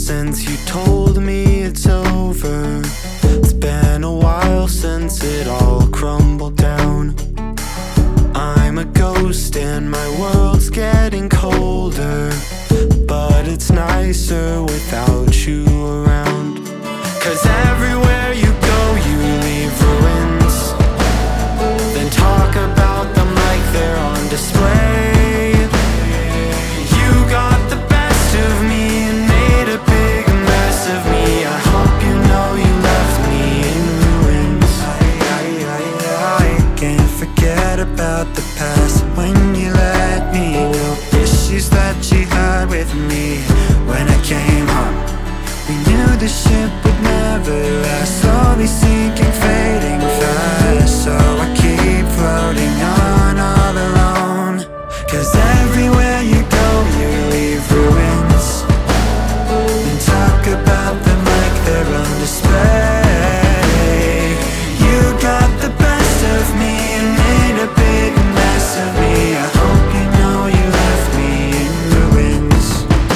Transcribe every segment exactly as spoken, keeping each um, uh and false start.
since you told me it's over. It's been a while since it all crumbled down. I'm a ghost and my world's getting colder, but it's nicer without you around. Cause everywhere you go you leave ruins, then talk about them like they're on display. You got the best of me and made a big mess of me. I hope you know you left me in ruins. I, I, I, I can't forget about the past when you let me know issues that you had with me when I came home. We knew the ship would never last, slowly sinking, fading fast. So I keep floating on all alone. Cause everywhere you go you leave ruins, and talk about them like they're on display. You got the best of me and made a big mess of me. I hope you know you left me in ruins.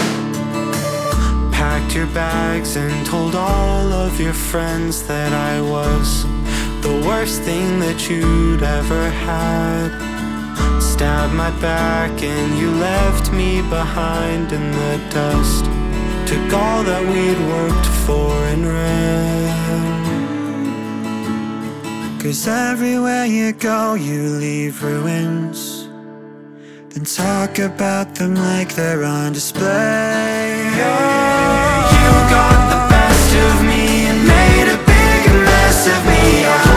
Packed your bags and told all of your friends that I was the worst thing that you'd ever had. Stabbed my back and you left me behind in the dust. Took all that we'd worked for and ran. Cause everywhere you go you leave ruins, then talk about them like they're on display. You got the best of me and made a big mess of me.